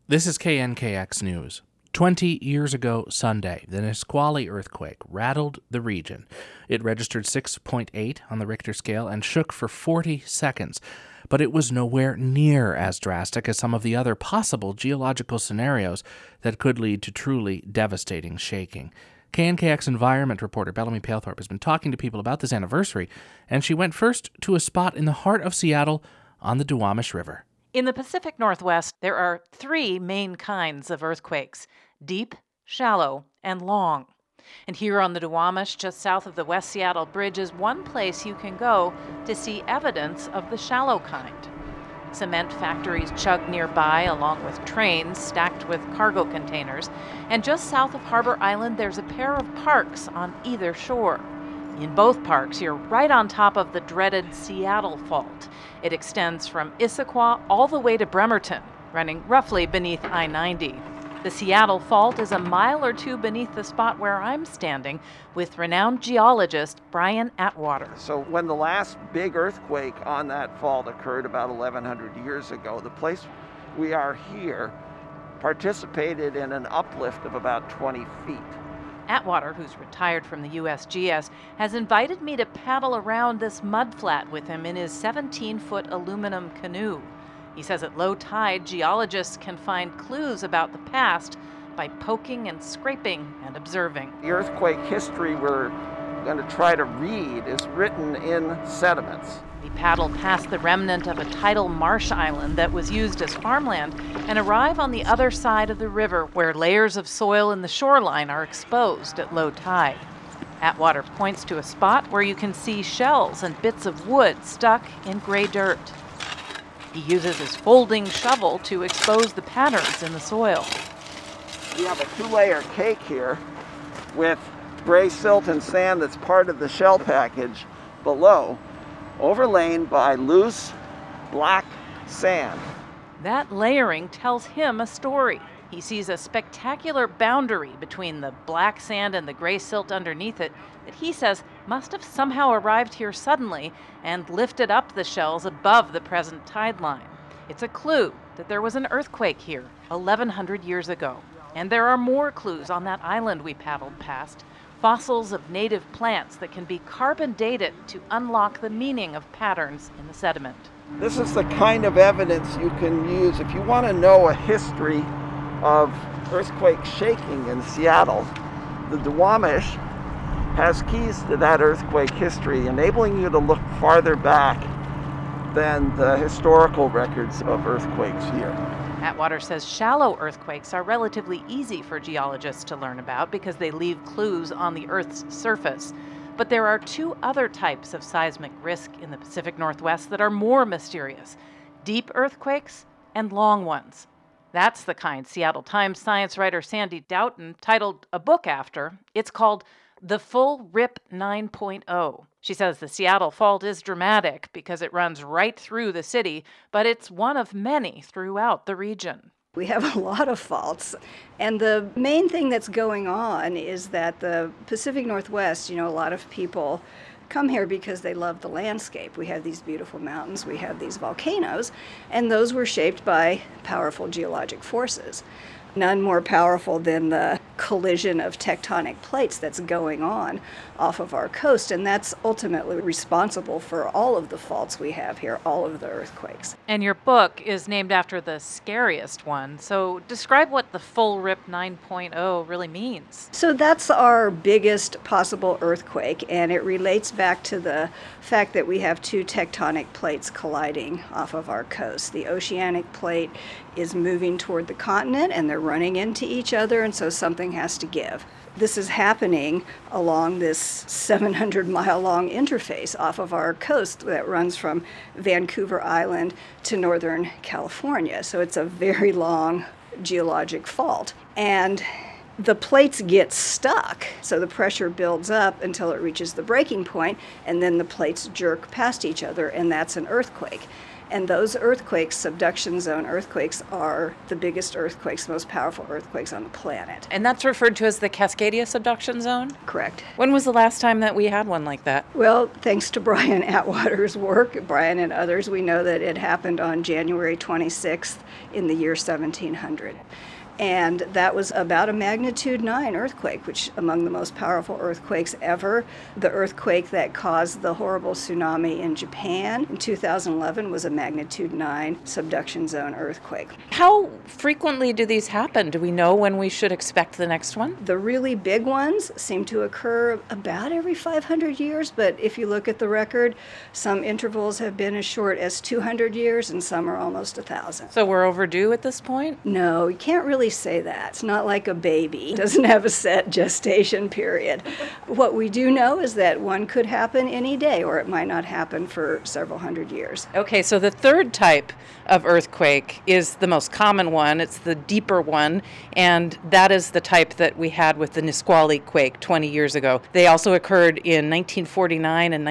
This is KNKX News. 20 years ago Sunday, the Nisqually earthquake rattled the region. It registered 6.8 on the Richter scale and shook for 40 seconds. But it was nowhere near as drastic as some of the other possible geological scenarios that could lead to truly devastating shaking. KNKX environment reporter Bellamy Palethorpe has been talking to people about this anniversary, and she went first to a spot in the heart of Seattle on the Duwamish River. In the Pacific Northwest, there are three main kinds of earthquakes: deep, shallow, and long. And here on the Duwamish, just south of the West Seattle Bridge, is one place you can go to see evidence of the shallow kind. Cement factories chug nearby, along with trains stacked with cargo containers. And just south of Harbor Island, there's a pair of parks on either shore. In both parks, you're right on top of the dreaded Seattle Fault. It extends from Issaquah all the way to Bremerton, running roughly beneath I-90. The Seattle Fault is a mile or two beneath the spot where I'm standing with renowned geologist Brian Atwater. So when the last big earthquake on that fault occurred about 1,100 years ago, the place we are here participated in an uplift of about 20 feet. Atwater, who's retired from the USGS, has invited me to paddle around this mudflat with him in his 17-foot aluminum canoe. He says at low tide, geologists can find clues about the past by poking and scraping and observing. The earthquake history we're going to try to read is written in sediments. We paddle past the remnant of a tidal marsh island that was used as farmland and arrive on the other side of the river where layers of soil in the shoreline are exposed at low tide. Atwater points to a spot where you can see shells and bits of wood stuck in gray dirt. He uses his folding shovel to expose the patterns in the soil. We have a two-layer cake here with gray silt and sand that's part of the shell package below, overlain by loose black sand. That layering tells him a story. He sees a spectacular boundary between the black sand and the gray silt underneath it that he says must have somehow arrived here suddenly and lifted up the shells above the present tide line. It's a clue that there was an earthquake here 1,100 years ago. And there are more clues on that island we paddled past. Fossils of native plants that can be carbon dated to unlock the meaning of patterns in the sediment. This is the kind of evidence you can use if you want to know a history of earthquake shaking in Seattle. The Duwamish has keys to that earthquake history, enabling you to look farther back than the historical records of earthquakes here. Atwater says shallow earthquakes are relatively easy for geologists to learn about because they leave clues on the Earth's surface. But there are two other types of seismic risk in the Pacific Northwest that are more mysterious: deep earthquakes and long ones. That's the kind Seattle Times science writer Sandy Doughton titled a book after. It's called The Full Rip 9.0. She says the Seattle Fault is dramatic because it runs right through the city, but it's one of many throughout the region. We have a lot of faults, and the main thing that's going on is that the Pacific Northwest, a lot of people come here because they love the landscape. We have these beautiful mountains, we have these volcanoes, and those were shaped by powerful geologic forces. None more powerful than the collision of tectonic plates that's going on off of our coast, and that's ultimately responsible for all of the faults we have here, all of the earthquakes. And your book is named after the scariest one, so describe what the Full Rip 9.0 really means. So that's our biggest possible earthquake, and it relates back to the fact that we have two tectonic plates colliding off of our coast. The oceanic plate is moving toward the continent, and they're running into each other, and so something has to give. This is happening along this 700-mile-long interface off of our coast that runs from Vancouver Island to Northern California. So it's a very long geologic fault. And the plates get stuck, so the pressure builds up until it reaches the breaking point, and then the plates jerk past each other, and that's an earthquake. And those earthquakes, subduction zone earthquakes, are the biggest earthquakes, most powerful earthquakes on the planet. And that's referred to as the Cascadia subduction zone? Correct. When was the last time that we had one like that? Well, thanks to Brian Atwater's work, Brian and others, we know that it happened on January 26th in the year 1700. And that was about a magnitude 9 earthquake, which among the most powerful earthquakes ever. The earthquake that caused the horrible tsunami in Japan in 2011 was a magnitude 9 subduction zone earthquake. How frequently do these happen? Do we know when we should expect the next one? The really big ones seem to occur about every 500 years, but if you look at the record, some intervals have been as short as 200 years and some are almost 1,000. So we're overdue at this point? No, you can't really say that. It's not like a baby. It doesn't have a set gestation period. What we do know is that one could happen any day, or it might not happen for several hundred years. Okay, so the third type of earthquake is the most common one. It's the deeper one, and that is the type that we had with the Nisqually quake 20 years ago. They also occurred in 1949 and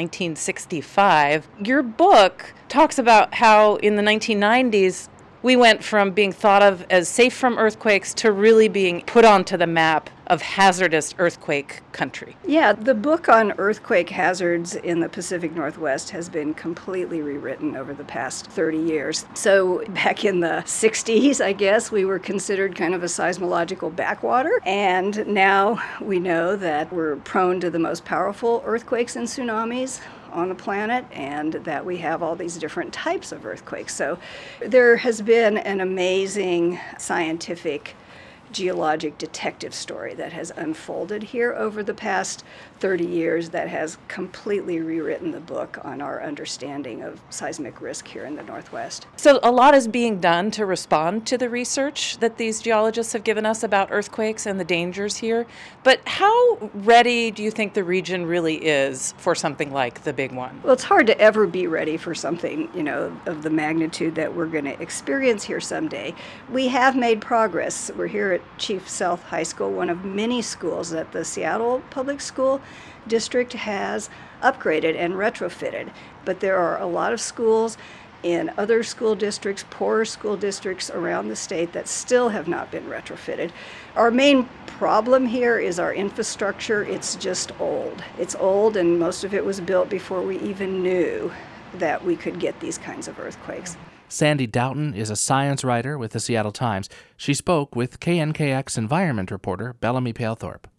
1965. Your book talks about how in the 1990s, we went from being thought of as safe from earthquakes to really being put onto the map of hazardous earthquake country. Yeah, the book on earthquake hazards in the Pacific Northwest has been completely rewritten over the past 30 years. So back in the 60s, I guess, we were considered kind of a seismological backwater. And now we know that we're prone to the most powerful earthquakes and tsunamis on the planet, and that we have all these different types of earthquakes. So there has been an amazing scientific geologic detective story that has unfolded here over the past 30 years that has completely rewritten the book on our understanding of seismic risk here in the Northwest. So a lot is being done to respond to the research that these geologists have given us about earthquakes and the dangers here. But how ready do you think the region really is for something like the big one? Well, it's hard to ever be ready for something, of the magnitude that we're going to experience here someday. We have made progress. We're here at Chief Sealth High School, one of many schools that the Seattle Public School District has upgraded and retrofitted. But there are a lot of schools in other school districts, poorer school districts around the state that still have not been retrofitted. Our main problem here is our infrastructure. It's just old. It's old, and most of it was built before we even knew that we could get these kinds of earthquakes. Sandy Doughton is a science writer with the Seattle Times. She spoke with KNKX environment reporter Bellamy Palethorpe.